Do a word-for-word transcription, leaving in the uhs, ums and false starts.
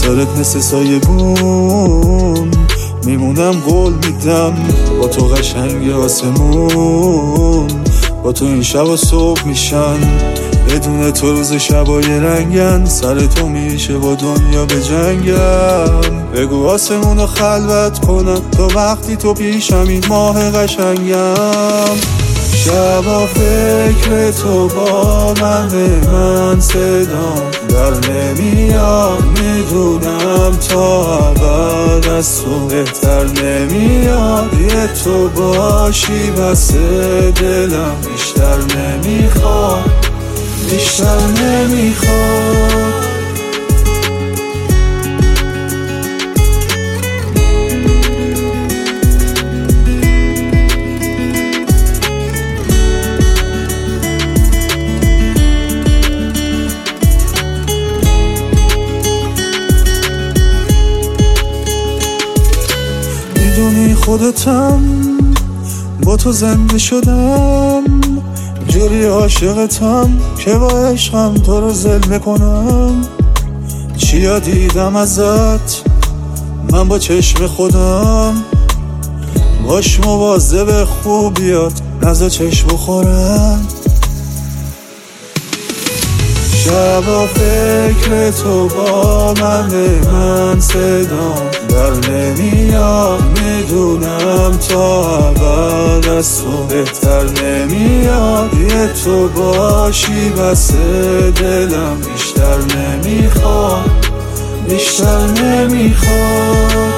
سرت مثل سایه بون میمونم، قول میدم با تو قشنگ آسمون، با تو این شب و صبح میشن، بدون تو روز شبای رنگن، سر تو میشه با دنیا به جنگم. بگو آسمون رو خلوت کنم تا وقتی تو پیشم این ماه قشنگم. شبا فکر تو با من به من صدام در نمیاد، میدونم تا اول از تو بهتر نمیاد. یه تو باشی بس دلم بیشتر نمیخواد، بیشتر نمیخواد. میدونی خودتم با تو زنده شدم، جوری عاشقتم که با عشقم تو رو ذل کنم. چیا دیدم ازت من با چشم خودم، باش مواظب خوبیات نزا چشم بخورم. شبا فکر تو با من به من صدام در نمیاد، میدونم تا اول از تو بهتر نمیاد. یه تو باشی بس دلم بیشتر نمیخواد، بیشتر نمیخواد.